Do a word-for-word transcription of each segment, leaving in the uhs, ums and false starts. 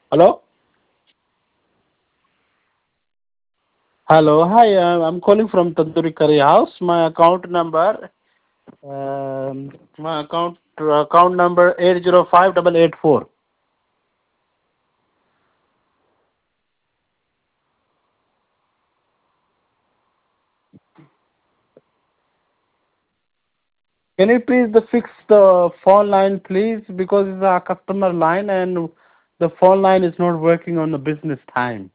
Hello? Hello. Hi, uh, I'm calling from Tandoori Curry House. My account number, um, my account uh, account number eight zero five double eight four. Can you please the fix the phone line, please? Because it's a customer line and the phone line is not working on the business time.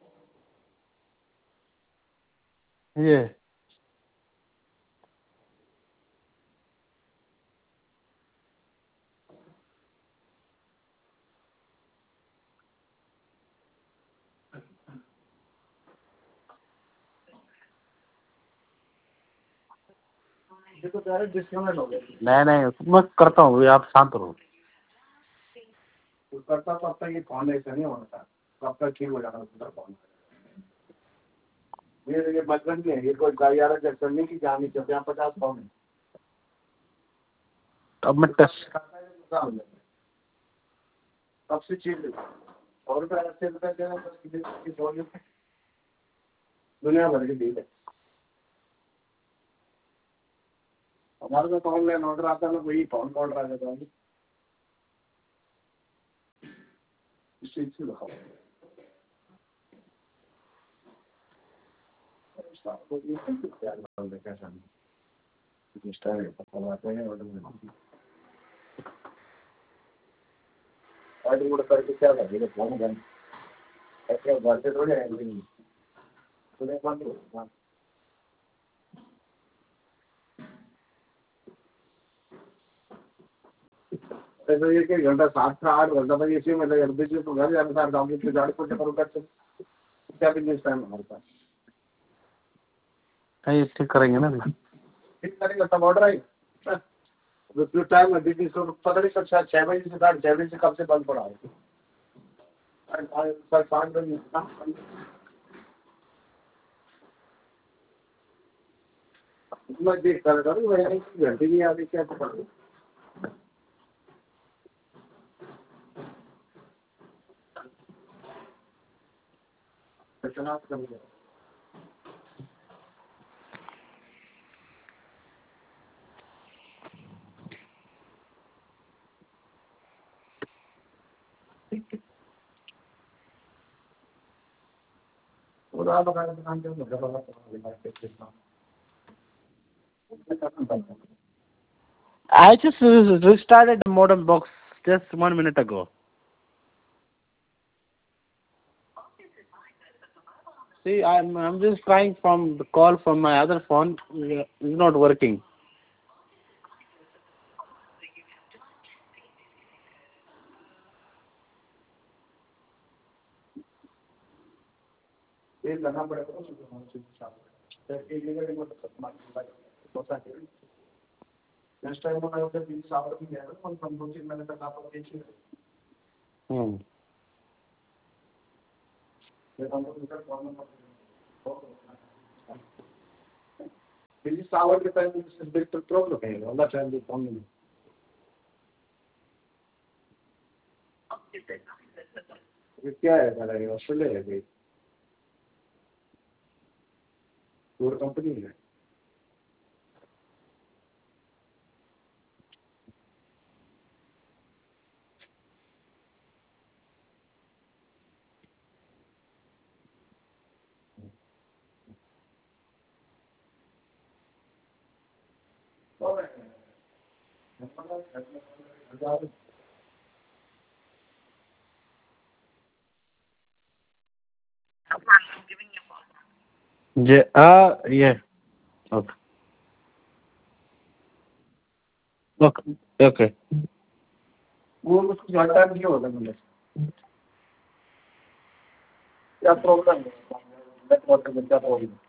Yeah. नहीं नहीं मैं करता हूँ ये आप शांत रहो. करता तो अब तक ये फोन ऐसा नहीं होता कब तक ठीक हो जाना दूसरा फोन. ये ये बचपन की है ये कोई ग्यारह जब करने की जानी चाहिए यहाँ पचास फोन है. अब मैं टेस्ट अब से चीज और रुपये अस्सी रुपये देना बस किसी फोन दुनिया भर की डील है. हमारे को तो ऑनलाइन ऑर्डर आता है ना वही फोन ऑर्डर आ जाता है. इस चीज से दिखाओ ऑर्डर करके क्या करेंगे फोन बंद ऐसे घर से थोड़ी आएंगे सुने बंद. ऐसा ये कि घंटा सात से आठ घंटा तक इसी में लगे बीच में तो घर जाने साथ गाँव की गाड़ी को चक्कर उतर क्या बिजनेस टाइम हमारे पास नहीं ठीक करेंगे ना ठीक करेंगे तब ऑर्डर आई जो टाइम है बिजनेस को पता नहीं सर शायद छः बजे से साढ़े छः बजे से कब से बंद पड़ा है सर पाँच बजे मैं देख कर करूँ मैं घंटे नहीं आती क्या तो पढ़ कर I just re- restarted the modem box just one minute ago. See, I'm I'm just trying from the call from my other phone. It's not working. Hmm. This hour के time is big problem है वाला time भी कम नहीं. ये क्या है मेरा ये ऑस्ट्रेलिया है ये टूर कंपनी है. Yeah, uh, yeah. Okay. Okay. Okay. वो उसको घंटा नहीं होता मुझे क्या प्रॉब्लम है नेटवर्क में क्या प्रॉब्लम